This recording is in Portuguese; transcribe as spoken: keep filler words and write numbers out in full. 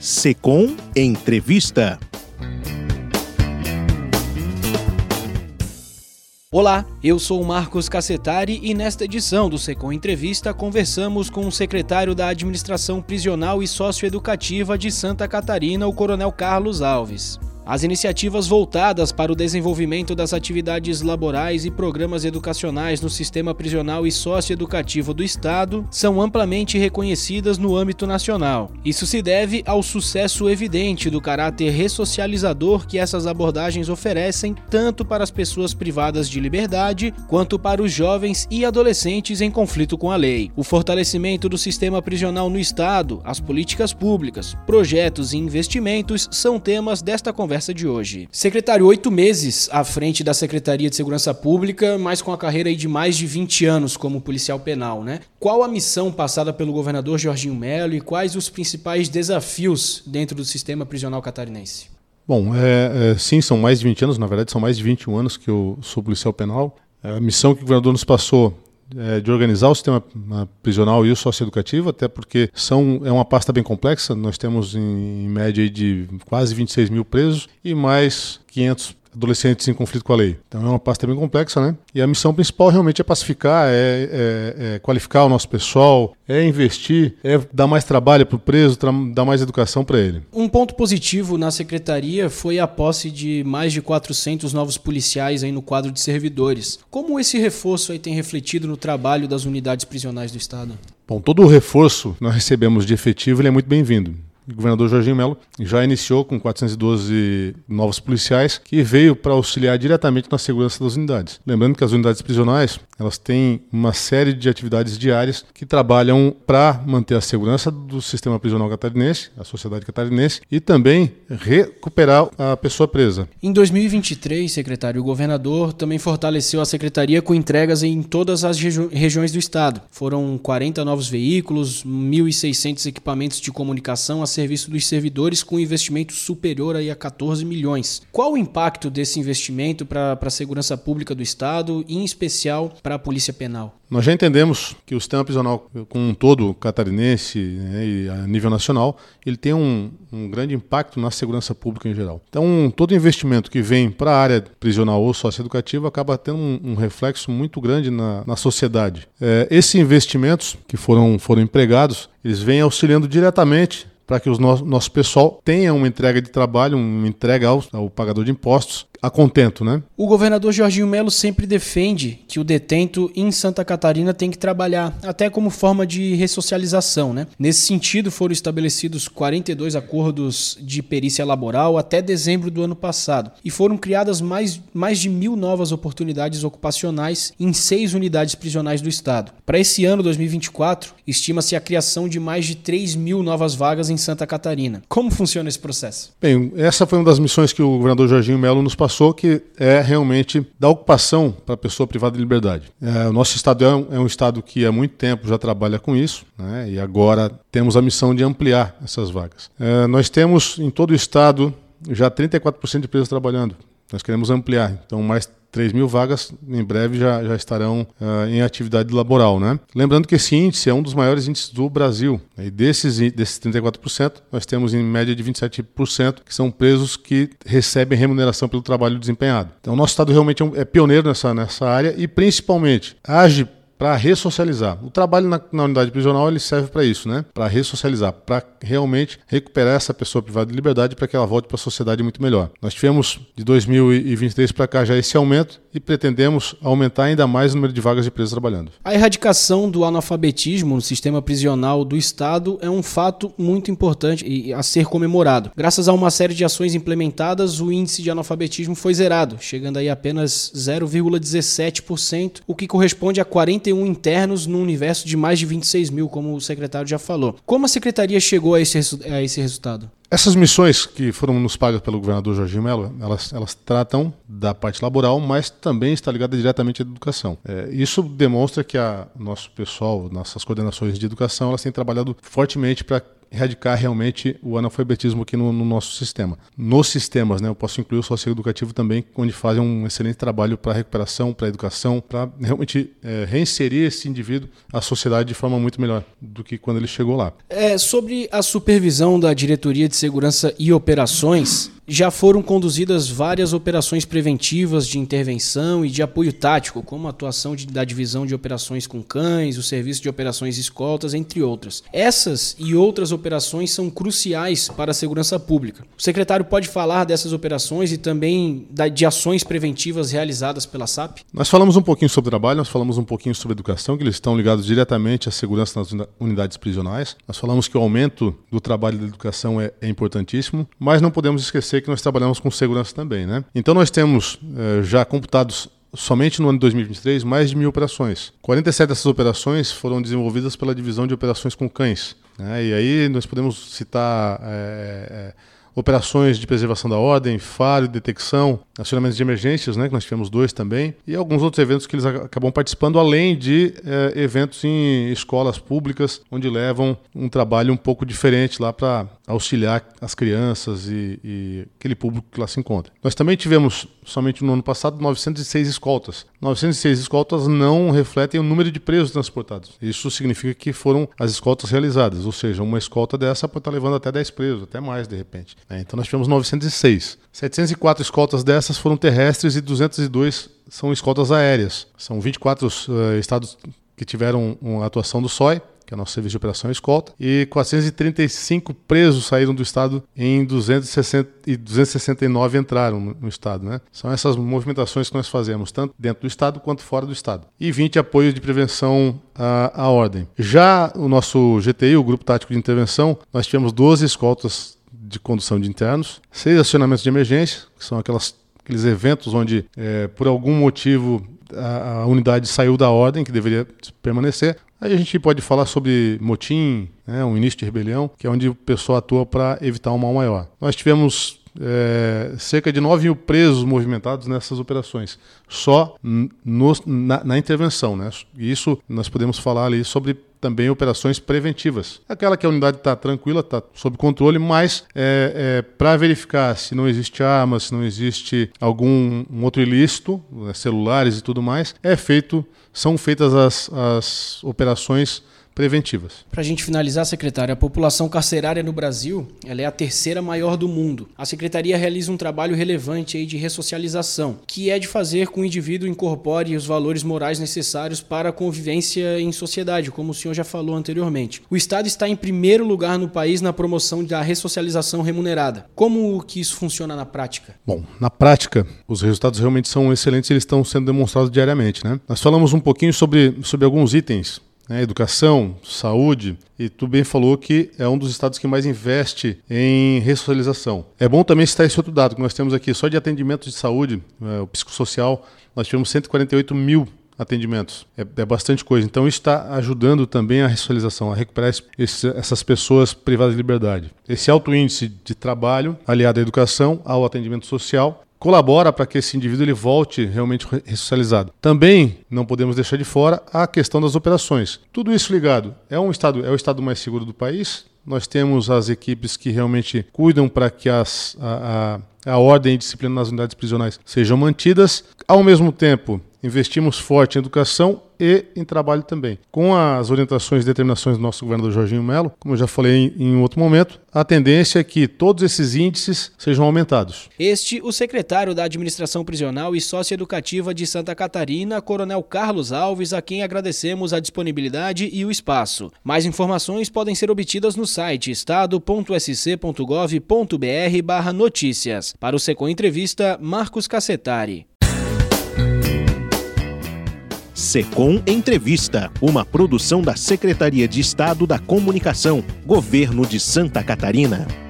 Secom Entrevista. Olá, eu sou o Marcos Cassetari e nesta edição do Secom Entrevista conversamos com o secretário da Administração Prisional e Socioeducativa de Santa Catarina, o Coronel Carlos Alves. As iniciativas voltadas para o desenvolvimento das atividades laborais e programas educacionais no sistema prisional e socioeducativo do Estado são amplamente reconhecidas no âmbito nacional. Isso se deve ao sucesso evidente do caráter ressocializador que essas abordagens oferecem tanto para as pessoas privadas de liberdade quanto para os jovens e adolescentes em conflito com a lei. O fortalecimento do sistema prisional no Estado, as políticas públicas, projetos e investimentos são temas desta conversa de hoje. Secretário, oito meses à frente da Secretaria de Segurança Pública, mas com a carreira aí de mais de vinte anos como policial penal, né? Qual a missão passada pelo governador Jorginho Mello e quais os principais desafios dentro do sistema prisional catarinense? Bom, é, é, sim, são mais de vinte anos, na verdade são mais de vinte e um anos que eu sou policial penal. A missão que o governador nos passou é de organizar o sistema prisional e o socioeducativo, até porque são, é uma pasta bem complexa. Nós temos em, em média de quase vinte e seis mil presos e mais quinhentos adolescentes em conflito com a lei. Então é uma pasta bem complexa, né? E a missão principal realmente é pacificar, é, é, é qualificar o nosso pessoal, é investir, é dar mais trabalho para o preso, dar mais educação para ele. Um ponto positivo na secretaria foi a posse de mais de quatrocentos novos policiais aí no quadro de servidores. Como esse reforço aí tem refletido no trabalho das unidades prisionais do Estado? Bom, todo o reforço que nós recebemos de efetivo ele é muito bem-vindo. O governador Jorginho Mello já iniciou com quatrocentos e doze novos policiais que veio para auxiliar diretamente na segurança das unidades. Lembrando que as unidades prisionais elas têm uma série de atividades diárias que trabalham para manter a segurança do sistema prisional catarinense, a sociedade catarinense, e também recuperar a pessoa presa. Em dois mil e vinte e três, secretário, o governador também fortaleceu a secretaria com entregas em todas as regi- regiões do estado. Foram quarenta novos veículos, mil e seiscentos equipamentos de comunicação a serviço dos servidores com investimento superior aí a quatorze milhões. Qual o impacto desse investimento para a segurança pública do estado, em especial para a Polícia Penal? Nós já entendemos que o sistema prisional, como um todo catarinense, né, e a nível nacional, ele tem um, um grande impacto na segurança pública em geral. Então, todo investimento que vem para a área prisional ou socioeducativa acaba tendo um, um reflexo muito grande na, na sociedade. É, esses investimentos que foram, foram empregados, eles vêm auxiliando diretamente para que o nosso, nosso pessoal tenha uma entrega de trabalho, uma entrega ao, ao pagador de impostos a contento, né? O governador Jorginho Mello sempre defende que o detento em Santa Catarina tem que trabalhar, até como forma de ressocialização, né? Nesse sentido, foram estabelecidos quarenta e dois acordos de perícia laboral até dezembro do ano passado e foram criadas mais, mais de mil novas oportunidades ocupacionais em seis unidades prisionais do estado. Para esse ano, dois mil e vinte e quatro, estima-se a criação de mais de três mil novas vagas em Santa Catarina. Como funciona esse processo? Bem, essa foi uma das missões que o governador Jorginho Mello nos passou, que é realmente dar ocupação para a pessoa privada de liberdade. É, o nosso estado é um, é um estado que há muito tempo já trabalha com isso, né, e agora temos a missão de ampliar essas vagas. É, nós temos em todo o estado já trinta e quatro por cento de presos trabalhando. Nós queremos ampliar, então mais três mil vagas em breve já, já estarão uh, em atividade laboral, né? Lembrando que esse índice é um dos maiores índices do Brasil. E desses, desses trinta e quatro por cento, nós temos em média de vinte e sete por cento que são presos que recebem remuneração pelo trabalho desempenhado. Então o nosso estado realmente é, um, é pioneiro nessa, nessa área e principalmente age para ressocializar. O trabalho na, na unidade prisional ele serve para isso, né? Para ressocializar, para realmente recuperar essa pessoa privada de liberdade para que ela volte para a sociedade muito melhor. Nós tivemos de dois mil e vinte e três para cá já esse aumento e pretendemos aumentar ainda mais o número de vagas de presos trabalhando. A erradicação do analfabetismo no sistema prisional do Estado é um fato muito importante a ser comemorado. Graças a uma série de ações implementadas, o índice de analfabetismo foi zerado, chegando aí a apenas zero vírgula dezessete por cento, o que corresponde a quarenta e um internos num universo de mais de vinte e seis mil, como o secretário já falou. Como a secretaria chegou a esse, a esse resultado? Essas missões que foram nos pagas pelo governador Jorginho Mello, elas, elas tratam da parte laboral, mas também está ligada diretamente à educação. É, isso demonstra que a nosso pessoal, nossas coordenações de educação, elas têm trabalhado fortemente para erradicar realmente o analfabetismo aqui no, no nosso sistema. Nos sistemas, né, eu posso incluir o socioeducativo também, onde fazem um excelente trabalho para a recuperação, para a educação, para realmente é, reinserir esse indivíduo à sociedade de forma muito melhor do que quando ele chegou lá. É, sobre a supervisão da Diretoria de Segurança e Operações, já foram conduzidas várias operações preventivas de intervenção e de apoio tático, como a atuação de, da Divisão de Operações com Cães, o Serviço de Operações Escoltas, entre outras. Essas e outras operações são cruciais para a segurança pública. O secretário pode falar dessas operações e também da, de ações preventivas realizadas pela S A P? Nós falamos um pouquinho sobre trabalho, nós falamos um pouquinho sobre educação, que eles estão ligados diretamente à segurança nas unidades prisionais. Nós falamos que o aumento do trabalho da educação é, é importantíssimo, mas não podemos esquecer que nós trabalhamos com segurança também, né? Então nós temos eh, já computados somente no ano de dois mil e vinte e três mais de mil operações. quarenta e sete dessas operações foram desenvolvidas pela Divisão de Operações com Cães, né? E aí nós podemos citar é, é, operações de preservação da ordem, faro, detecção, acionamentos de emergências, né, que nós tivemos dois também, e alguns outros eventos que eles acabam participando, além de eh, eventos em escolas públicas, onde levam um trabalho um pouco diferente lá para auxiliar as crianças e, e aquele público que lá se encontra. Nós também tivemos, somente no ano passado, novecentas e seis escoltas. novecentas e seis escoltas não refletem o número de presos transportados. Isso significa que foram as escoltas realizadas, ou seja, uma escolta dessa pode estar levando até dez presos, até mais de repente. Então nós tivemos novecentas e seis. setecentas e quatro escoltas dessas foram terrestres e duzentas e duas são escoltas aéreas. São vinte e quatro uh, estados que tiveram uma atuação do S O I, que é o nosso Serviço de Operação e Escolta, e quatrocentos e trinta e cinco presos saíram do estado em duzentos e sessenta e nove entraram no, no estado, né? São essas movimentações que nós fazemos, tanto dentro do estado quanto fora do estado. E vinte apoios de prevenção à, à ordem. Já o nosso G T I, o Grupo Tático de Intervenção, nós tivemos doze escoltas de condução de internos, seis acionamentos de emergência, que são aquelas, aqueles eventos onde, é, por algum motivo, a, a unidade saiu da ordem, que deveria permanecer. Aí a gente pode falar sobre motim, né, um início de rebelião, que é onde o pessoal atua para evitar um mal maior. Nós tivemos é, cerca de nove mil presos movimentados nessas operações, só no, na, na intervenção, né? E isso nós podemos falar ali sobre também operações preventivas. Aquela que a unidade está tranquila, está sob controle, mas é, é, para verificar se não existe arma, se não existe algum um outro ilícito, né, celulares e tudo mais, é feito, são feitas as, as operações preventivas. Para a gente finalizar, secretário, a população carcerária no Brasil ela é a terceira maior do mundo. A Secretaria realiza um trabalho relevante aí de ressocialização, que é de fazer com que o indivíduo incorpore os valores morais necessários para a convivência em sociedade, como o senhor já falou anteriormente. O Estado está em primeiro lugar no país na promoção da ressocialização remunerada. Como que isso funciona na prática? Bom, na prática, os resultados realmente são excelentes e eles estão sendo demonstrados diariamente, né? Nós falamos um pouquinho sobre, sobre alguns itens, né, educação, saúde, e tu bem falou que é um dos estados que mais investe em ressocialização. É bom também citar esse outro dado que nós temos aqui, só de atendimento de saúde, é, o psicossocial, nós tivemos cento e quarenta e oito mil atendimentos. É, é bastante coisa. Então isso está ajudando também a ressocialização, a recuperar esse, essas pessoas privadas de liberdade. Esse alto índice de trabalho, aliado à educação, ao atendimento social, colabora para que esse indivíduo ele volte realmente ressocializado. Também não podemos deixar de fora a questão das operações. Tudo isso ligado. É um estado, é o estado mais seguro do país. Nós temos as equipes que realmente cuidam para que as, a, a, a ordem e disciplina nas unidades prisionais sejam mantidas. Ao mesmo tempo, investimos forte em educação e em trabalho também. Com as orientações e determinações do nosso governador Jorginho Mello, como eu já falei em, em outro momento, a tendência é que todos esses índices sejam aumentados. Este, o secretário da Administração Prisional e Socioeducativa de Santa Catarina, Coronel Carlos Alves, a quem agradecemos a disponibilidade e o espaço. Mais informações podem ser obtidas no site estado ponto s c ponto gov ponto b r barra notícias. Para o Secom Entrevista, Marcos Cassetari. Secom Entrevista, uma produção da Secretaria de Estado da Comunicação, Governo de Santa Catarina.